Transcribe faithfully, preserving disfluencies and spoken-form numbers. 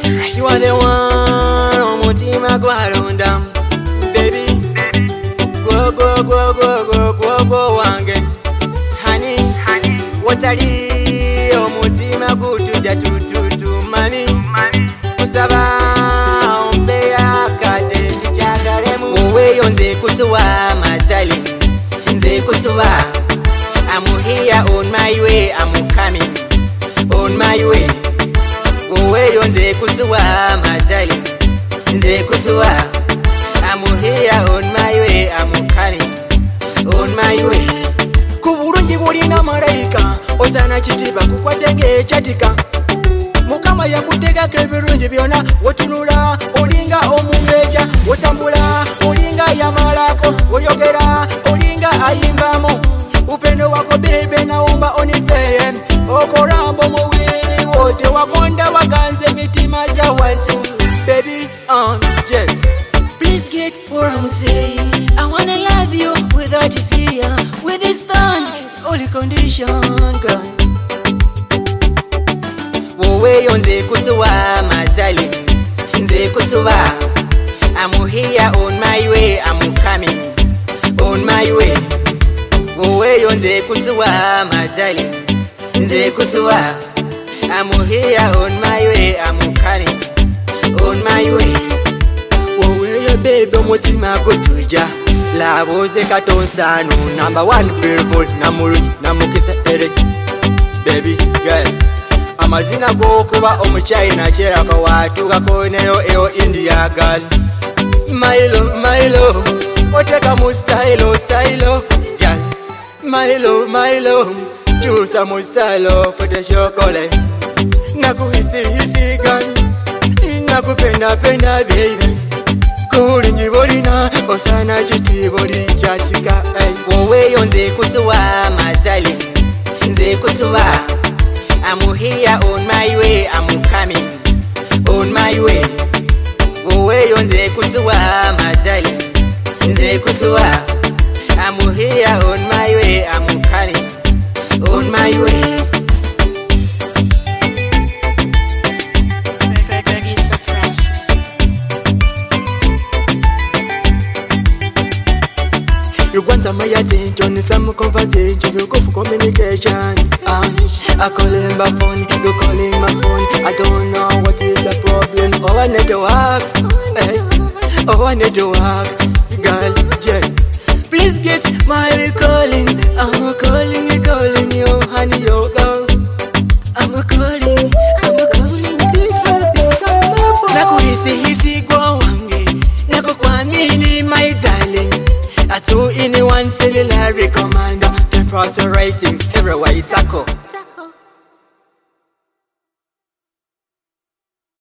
You are the one omutima gwalonda baby. Go go go go go go go wange honey, watali omutima gutuja tututu mami kusaba ombe yakate tichagalemu wowe yonze kusuwa matali nze kusuwa. I'm here on my way, I'm coming on my way. Wowe yonze kusuwa matali nze kusuwa. I'm here on my way, I'm coming on my way. Kubulungi bulina malayika osana kitiba kukwatenge chatika mukama yakutegako ebirungi byona wotunula olinga omumbeja wotambula olinga yamalako oyogera olinga ayimbamo upendo wako bebe naomba onipeye okorambo muwili wote wakonda waganze mitima za watu baby on jet. Please get what I'm saying. I wanna love you without fear, with this stand, only condition, girl. Wowe yonze kusuwa matali nze kusuwa. I'm here on my way, I'm coming on my way. Wowe yonze kusuwa matali nze kusuwa. I'm here on my way, I'm coming on my way. Wowe baby omutima gutuja laboze katonsano number one beautiful namuluji namukisa ere baby girl. Amazina go kuba omuchina chera kwa watu gakoneyo eo India girl. My love my love oteka mu style style girl. My love my love chusa mu style for the chocolate. Nakuhisi hisi girl, nakupenda penda baby. Kulingi bolina osana chiti boli chatika. Wowe yonze kusuwa matali nze kusuwa. I'm here on my way, I'm coming on my way. Wowe yonze kusuwa matali nze kusuwa. I'm here on my way, I'm coming on my way. You want some my attention, some conversation, you go for communication. uh, I call him my phone, you call him my phone. I don't know what is the problem. Oh, I need to work, hey. Oh, I need to work, girl, yeah. Please get my calling. I'm calling, calling you, honey, yo, girl. I'm calling, I'm calling, baby. Nakuhisi hisi kwa wange, nakukwamini my darling. A two in one cellular commander, ten processor ratings everywhere it's a co.